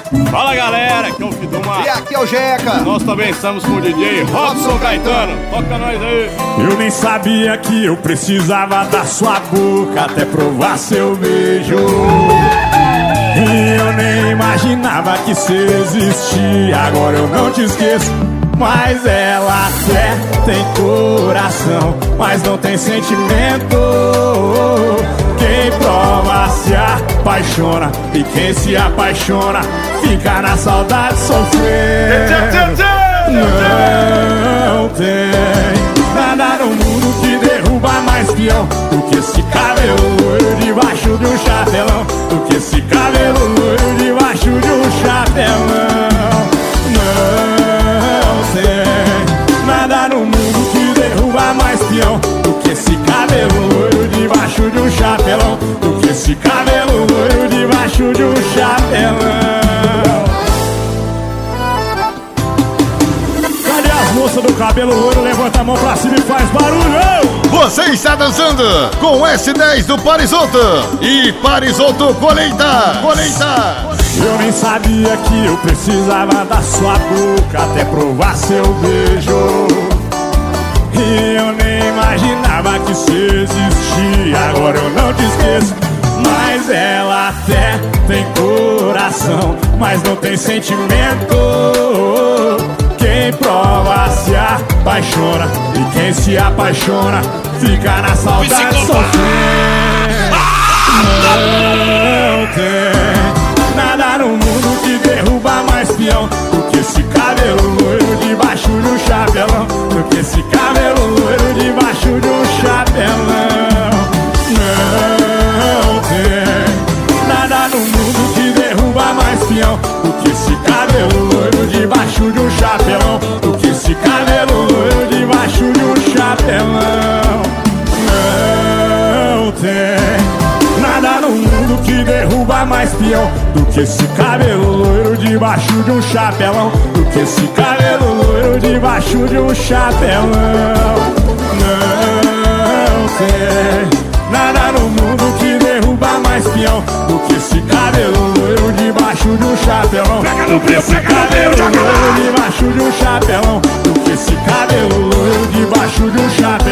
Fala galera, aqui é o Fiduma. E aqui é o Jeca. Nós também estamos com o DJ Robson Caetano. Toca nós aí. Eu nem sabia que eu precisava da sua boca até provar seu beijo. E eu nem imaginava que você existia. Agora eu não te esqueço. Mas ela até tem coração, mas não tem sentimento. Quem prova se apaixona, e quem se apaixona fica na saudade sofrendo. Não tem nada no mundo que derruba mais peão do que esse cabelo loiro debaixo de um chapelão. Do que esse cabelo loiro debaixo de um chapelão. Não tem nada no mundo que derruba mais peão do que esse cabelo loiro debaixo de um chapelão. Do que esse cabelo loiro debaixo de um chapelão. Cadê as moças do cabelo loiro? Levanta a mão pra cima e faz barulho! Você está dançando com o S10 do Parisotto e Parisotto Colheita. Eu nem sabia que eu precisava da sua boca até provar seu beijo. E eu nem imaginava que você existia. Agora eu não te esqueço. Mas ela até tem coração, mas não tem sentimento. Quem prova se apaixona, e quem se apaixona fica na saudade sofrendo. Não tem nada no mundo que derruba mais peão do que esse cabelo loiro debaixo de um chapelão. Do que esse cabelo loiro debaixo de um chapelão. Não tem nada no mundo que derruba mais peão do que esse cabelo loiro debaixo de um chapelão. Do que esse cabelo loiro debaixo de um chapelão. Não tem nada no mundo que derruba mais peão do que esse cabelo loiro debaixo de um chapelão. Do que esse cabelo loiro debaixo de um chapelão. Não tem nada no mundo que derruba mais peão do que esse cabelo loiro debaixo de um chapelão. Do que esse cabelo loiro debaixo de um chapelão. Do que esse cabelo loiro debaixo de um chapelão.